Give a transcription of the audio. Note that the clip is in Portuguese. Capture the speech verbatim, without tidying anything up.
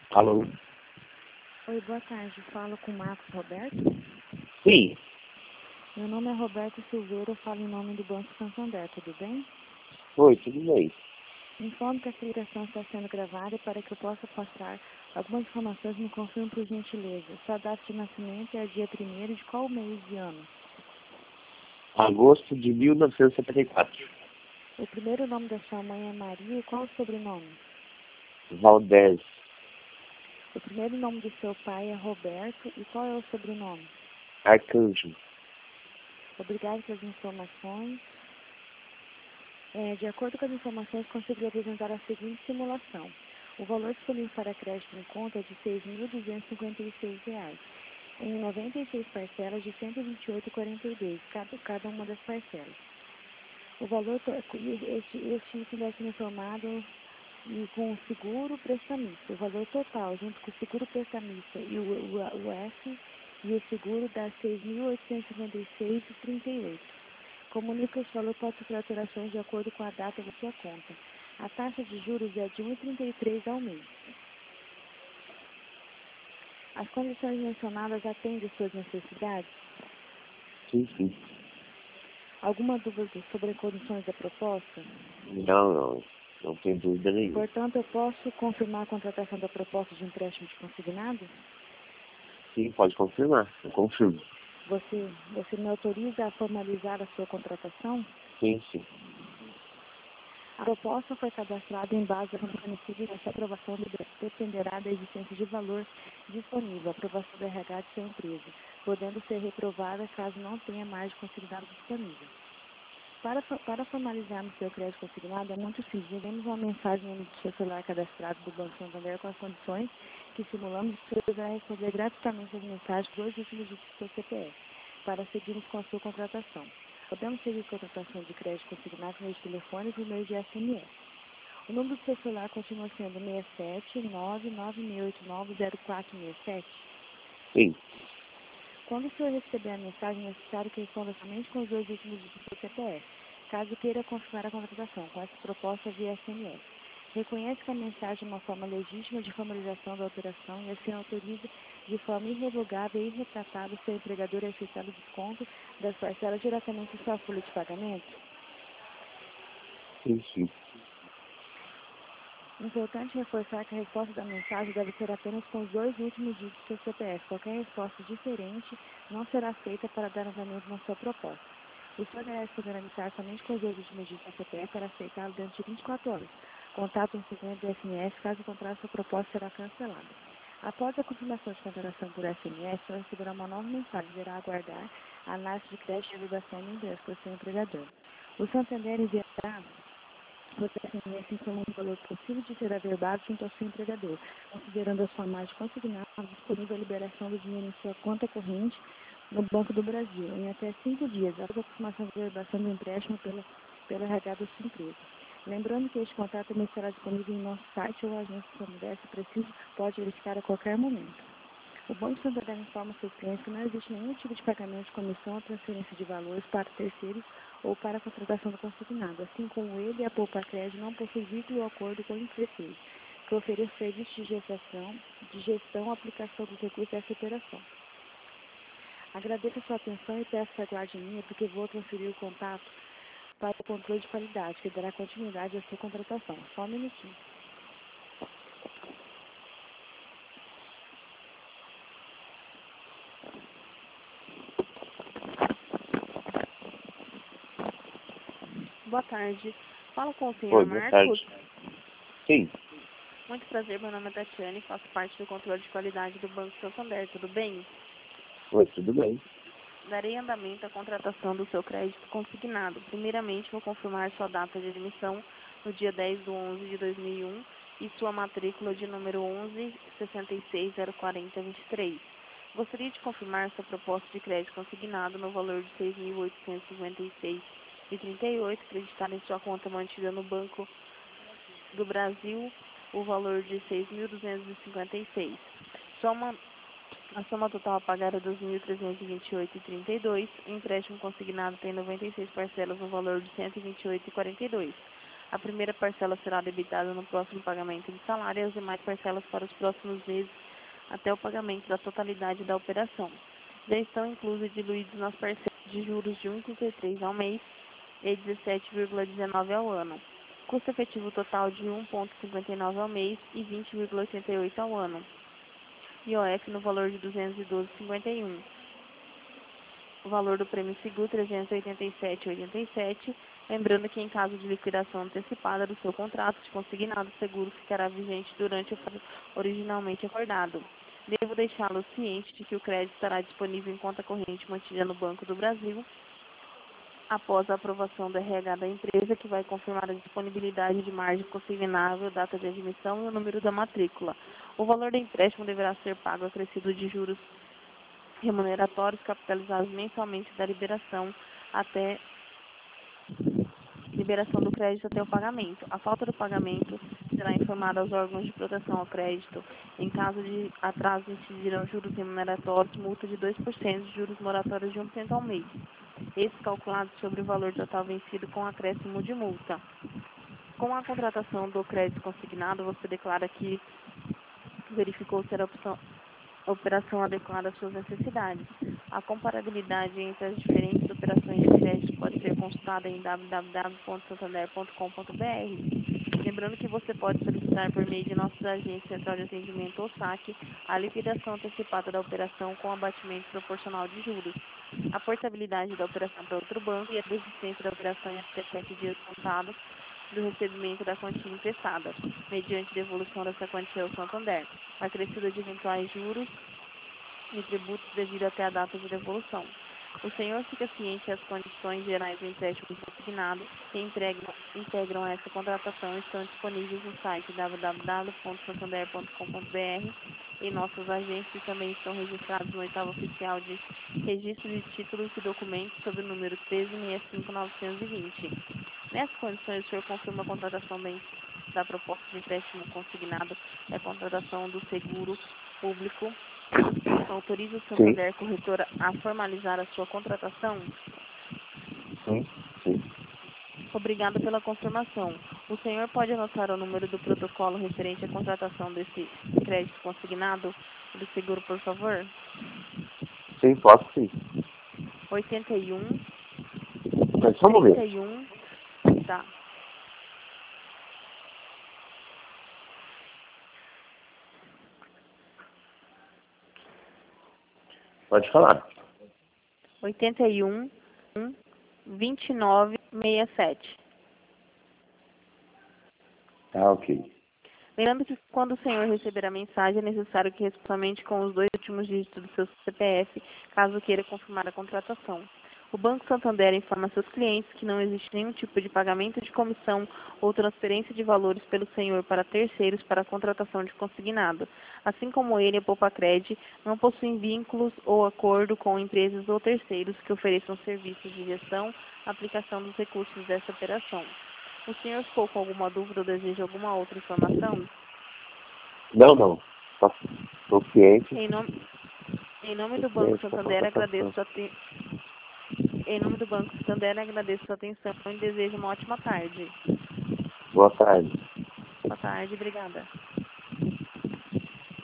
Alô? Oi, boa tarde. Falo com o Marcos Roberto. Sim. Meu nome é Roberto Silveira, eu falo em nome do Banco Santander, tudo bem? Oi, tudo bem? Informo que essa ligação está sendo gravada para que eu possa passar algumas informações. Me confirme por gentileza. Sua data de nascimento é dia primeiro de qual mês e ano? Agosto de mil novecentos e setenta e quatro. O primeiro nome da sua mãe é Maria e qual o sobrenome? Valdez. O primeiro nome do seu pai é Roberto e qual é o sobrenome? Arcanjo. Obrigado pelas informações. É, de acordo com as informações, consegui apresentar a seguinte simulação. O valor disponível para crédito em conta é de seis mil duzentos e cinquenta e seis reais, em noventa e seis parcelas de cento e vinte e oito reais e quarenta e dois centavos, cada, cada uma das parcelas. O valor, este, este item deve ser informado e com o seguro prestamista. O valor total, junto com o seguro prestamista e o, o, o F e o seguro, dá seis mil oitocentos e cinquenta e seis reais e trinta e oito centavos. Comunica que esse valor pode sofrer alterações de acordo com a data da sua conta. A taxa de juros é de um vírgula trinta e três ao mês. As condições mencionadas atendem suas necessidades? Sim, sim. Alguma dúvida sobre as condições da proposta? Não, não. Não tem dúvida nenhuma. Portanto, eu posso confirmar a contratação da proposta de empréstimo de consignado? Sim, pode confirmar. Eu confirmo. Você, você me autoriza a formalizar a sua contratação? Sim, sim. A proposta foi cadastrada em base a fornecida e essa aprovação dependerá da existência de valor disponível, a aprovação do R H de sua empresa, podendo ser reprovada caso não tenha mais consignado disponível. Para, para formalizarmos seu crédito consignado, é muito simples. Enviamos uma mensagem no seu celular cadastrado do Banco Santander com as condições que simulamos e você deverá receber gratuitamente as mensagens com dois últimos dígitos do seu C P F, para seguirmos com a sua contratação. Podemos seguir com a contratação de crédito consignado por meio de telefone e por meio de S M S. O número do seu celular continua sendo seis sete nove nove seis oito nove zero quatro seis sete. Sim. Quando o senhor receber a mensagem, é necessário que responda somente com os dois últimos dígitos do C P F, caso queira confirmar a contratação com essa proposta via S M S. Reconhece que a mensagem é uma forma legítima de formalização da operação e assim autoriza de forma irrevogável e irretratável seu empregador a aceitar o desconto das parcelas diretamente em sua folha de pagamento? Sim, sim. Importante reforçar que a resposta da mensagem deve ser apenas com os dois últimos dígitos do seu C P F. Qualquer resposta diferente não será feita para dar andamento na sua proposta. O senhor deve poder anunciar somente com os dois últimos dígitos do C P F para aceitá-lo dentro de vinte e quatro horas. Contato no segmento do S M S, caso contrário, sua proposta será cancelada. Após a confirmação de contratação por S M S, o senhor receberá uma nova mensagem. Deverá aguardar a análise de crédito e divulgação do ingresso pelo seu empregador. O Santander enviará você S M S informa o valor possível de ser averbado junto ao seu empregador, considerando a sua margem consignada, disponível a liberação do dinheiro em sua conta corrente no Banco do Brasil, em até cinco dias, após a confirmação da averbação do empréstimo pela, pela R H da sua empresa. Lembrando que este contrato também será disponível em nosso site ou agência de Santander, se preciso, pode verificar a qualquer momento. O Banco Santander informa seus clientes que não existe nenhum tipo de pagamento de comissão ou transferência de valores para terceiros ou para a contratação do consignado, assim como ele e a Poupa Crédito não possuem vínculo ou acordo com o terceiro, que ofereça serviços de gestão, de gestão ou aplicação dos recursos dessa operação. Agradeço a sua atenção e peço que aguarde em mim, porque vou transferir o contato para o controle de qualidade, que dará continuidade à sua contratação. Só um minutinho. Boa tarde. Falo com o senhor Oi, boa Marcos. tarde. Sim. Muito prazer, meu nome é Tatiane, faço parte do controle de qualidade do Banco Santander, tudo bem? Oi, tudo bem? Darei andamento à contratação do seu crédito consignado. Primeiramente, vou confirmar sua data de admissão no dia dez de onze de dois mil e um e sua matrícula de número onze sessenta e seis zero quarenta vinte e três. Gostaria de confirmar sua proposta de crédito consignado no valor de seis mil oitocentos e cinquenta e seis reais e trinta e oito centavos, acreditada em sua conta mantida no Banco do Brasil, o valor de seis mil duzentos e cinquenta e seis. Soma, a soma total a pagar é dois mil trezentos e vinte e oito reais e trinta e dois centavos. O empréstimo consignado tem noventa e seis parcelas no valor de cento e vinte e oito reais e quarenta e dois centavos. A primeira parcela será debitada no próximo pagamento de salário e as demais parcelas para os próximos meses até o pagamento da totalidade da operação. Já estão inclusos e diluídos nas parcelas de juros de um vírgula trinta e três ao mês e dezessete vírgula dezenove ao ano. Custo efetivo total de um vírgula cinquenta e nove ao mês e vinte vírgula oitenta e oito ao ano. I O F no valor de duzentos e doze vírgula cinquenta e um. O valor do prêmio seguro trezentos e oitenta e sete vírgula oitenta e sete. Lembrando que em caso de liquidação antecipada do seu contrato de consignado, o seguro ficará vigente durante o prazo originalmente acordado. Devo deixá-lo ciente de que o crédito estará disponível em conta corrente mantida no Banco do Brasil após a aprovação do R H da empresa, que vai confirmar a disponibilidade de margem consignável, data de admissão e o número da matrícula. O valor do empréstimo deverá ser pago acrescido de juros remuneratórios capitalizados mensalmente da liberação até liberação do crédito até o pagamento. A falta do pagamento será informada aos órgãos de proteção ao crédito. Em caso de atraso, incidirão juros remuneratórios, multa de dois por cento, juros moratórios de um por cento ao mês. Esses calculados sobre o valor total vencido com acréscimo de multa. Com a contratação do crédito consignado, você declara que verificou ser a opção a operação adequada às suas necessidades. A comparabilidade entre as diferentes operações de crédito pode ser consultada em w w w ponto santander ponto com ponto b r. Lembrando que você pode solicitar por meio de nossas agências Central de Atendimento ou saque a liquidação antecipada da operação com abatimento proporcional de juros, a portabilidade da operação para outro banco e a desistência da operação em até sete dias contados do recebimento da quantia emprestada, mediante devolução dessa quantia ao Santander, acrescida de eventuais juros e tributos devido até a data de devolução. O senhor fica ciente que as condições gerais do empréstimo consignado que integram, integram essa contratação estão disponíveis no site w w w ponto santander ponto com ponto b r e nossas agências também estão registradas no oitavo oficial de registro de títulos e documentos sob o número treze sessenta e cinco novecentos e vinte. Nessas condições, o senhor confirma a contratação da, da proposta de empréstimo consignado e a contratação do seguro público. Autoriza o Santander Corretora a formalizar a sua contratação? Sim, sim. Obrigado pela confirmação. O senhor pode anotar o número do protocolo referente à contratação desse crédito consignado do seguro, por favor? Sim, posso sim. oitenta e um, Mas só um momento. trinta e um, tá. Pode falar. oitenta e um, vinte e nove, sessenta e sete. Tá, ok. Lembrando que quando o senhor receber a mensagem, é necessário que responda somente com os dois últimos dígitos do seu C P F, caso queira confirmar a contratação. O Banco Santander informa seus clientes que não existe nenhum tipo de pagamento de comissão ou transferência de valores pelo senhor para terceiros para a contratação de consignado. Assim como ele, a Poupacred não possui vínculos ou acordo com empresas ou terceiros que ofereçam serviços de gestão, aplicação dos recursos dessa operação. O senhor ficou com alguma dúvida ou deseja alguma outra informação? Não, não. Estou ciente. Em nome, em nome do Tô Banco ciente da Santander, contratação. agradeço sua atenção. Em nome do Banco Santander, agradeço sua atenção e desejo uma ótima tarde. Boa tarde. Boa tarde, obrigada.